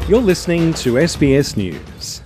You're listening to SBS News.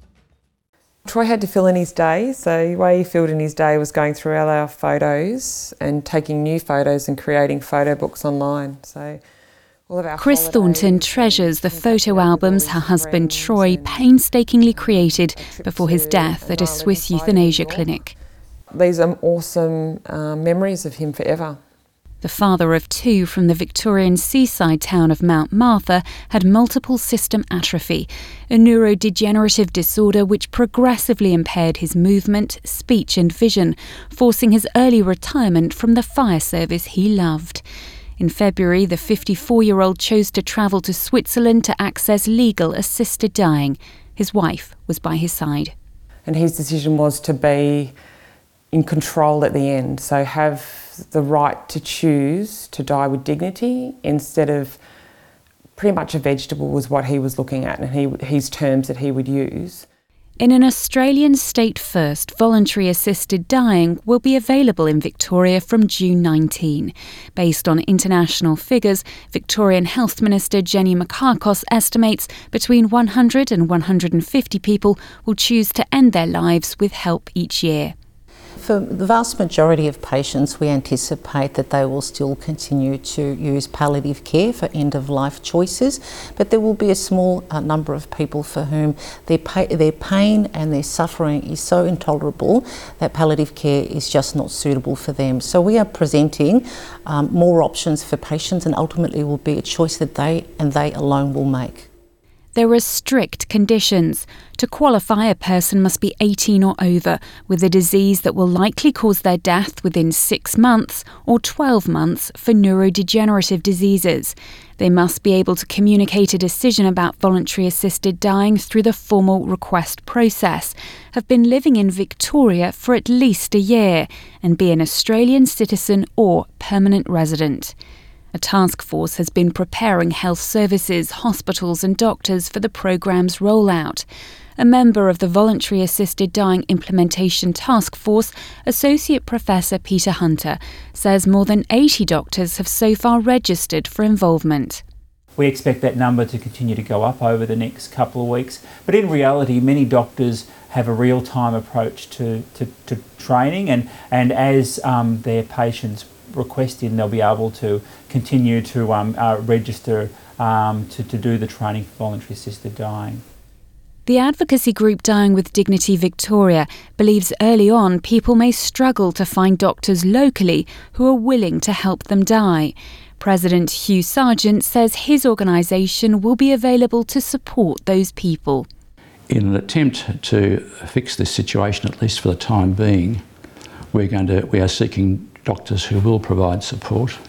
Troy had to fill in his day, so the way he filled in his day was going through all our photos and taking new photos and creating photo books online. So all of our Chris Thornton treasures the photo albums her husband Troy painstakingly created before his death at a Swiss euthanasia clinic. These are awesome memories of him forever. The father of two from the Victorian seaside town of Mount Martha had multiple system atrophy, a neurodegenerative disorder which progressively impaired his movement, speech and vision, forcing his early retirement from the fire service he loved. In February, the 54-year-old chose to travel to Switzerland to access legal assisted dying. His wife was by his side. And his decision was to be in control at the end, so have the right to choose to die with dignity instead of pretty much a vegetable was what he was looking at and his terms that he would use. In an Australian state first, voluntary assisted dying will be available in Victoria from June 19. Based on international figures, Victorian Health Minister Jenny Mikakos estimates between 100 and 150 people will choose to end their lives with help each year. For the vast majority of patients, we anticipate that they will still continue to use palliative care for end-of-life choices, but there will be a small number of people for whom their pain and their suffering is so intolerable that palliative care is just not suitable for them. So we are presenting more options for patients, and ultimately will be a choice that they alone will make. There are strict conditions. To qualify, a person must be 18 or over, with a disease that will likely cause their death within 6 months or 12 months for neurodegenerative diseases. They must be able to communicate a decision about voluntary assisted dying through the formal request process, have been living in Victoria for at least a year, and be an Australian citizen or permanent resident. A task force has been preparing health services, hospitals and doctors for the programme's rollout. A member of the Voluntary Assisted Dying Implementation Task Force, Associate Professor Peter Hunter, says more than 80 doctors have so far registered for involvement. We expect that number to continue to go up over the next couple of weeks, but in reality many doctors have a real-time approach to training, and as their patients request in, they'll be able to continue to register to do the training for voluntary assisted dying. The advocacy group Dying with Dignity Victoria believes early on people may struggle to find doctors locally who are willing to help them die. President Hugh Sargent says his organisation will be available to support those people. In an attempt to fix this situation, at least for the time being, we are seeking doctors who will provide support.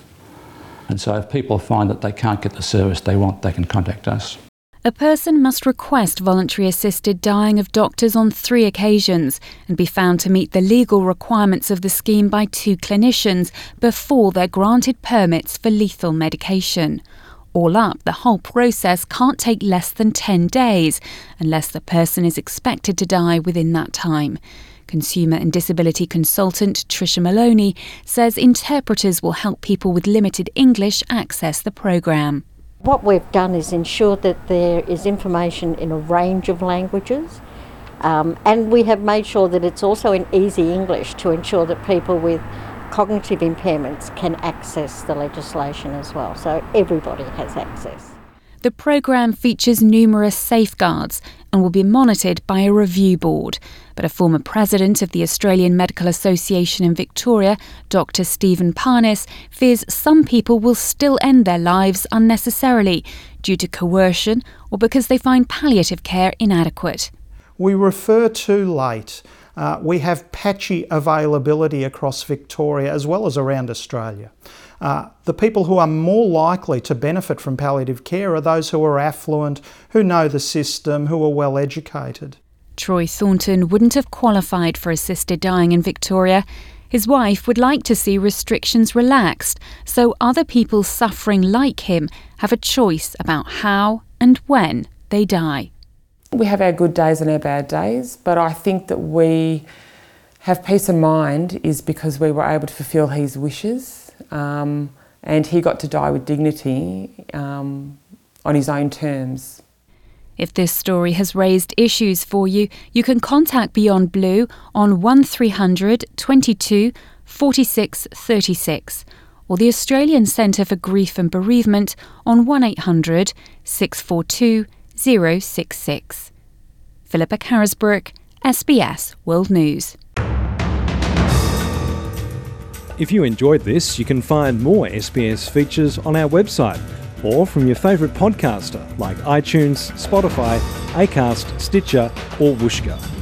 And so if people find that they can't get the service they want, they can contact us. A person must request voluntary assisted dying of doctors on 3 occasions and be found to meet the legal requirements of the scheme by 2 clinicians before they're granted permits for lethal medication. All up, the whole process can't take less than 10 days, unless the person is expected to die within that time. Consumer and disability consultant Tricia Maloney says interpreters will help people with limited English access the programme. What we've done is ensure that there is information in a range of languages, and we have made sure that it's also in easy English to ensure that people with cognitive impairments can access the legislation as well, so everybody has access. The programme features numerous safeguards and will be monitored by a review board. But a former president of the Australian Medical Association in Victoria, Dr. Stephen Parnis, fears some people will still end their lives unnecessarily due to coercion or because they find palliative care inadequate. We refer too late. We have patchy availability across Victoria as well as around Australia. The people who are more likely to benefit from palliative care are those who are affluent, who know the system, who are well educated. Troy Thornton wouldn't have qualified for assisted dying in Victoria. His wife would like to see restrictions relaxed so other people suffering like him have a choice about how and when they die. We have our good days and our bad days, but I think that we have peace of mind is because we were able to fulfil his wishes, and he got to die with dignity on his own terms. If this story has raised issues for you, you can contact Beyond Blue on 1300 22 46 36 or the Australian Centre for Grief and Bereavement on 1800 642 066. Philippa Carisbrook, SBS World News. If you enjoyed this, you can find more SBS features on our website or from your favourite podcaster like iTunes, Spotify, Acast, Stitcher or Whooshkaa.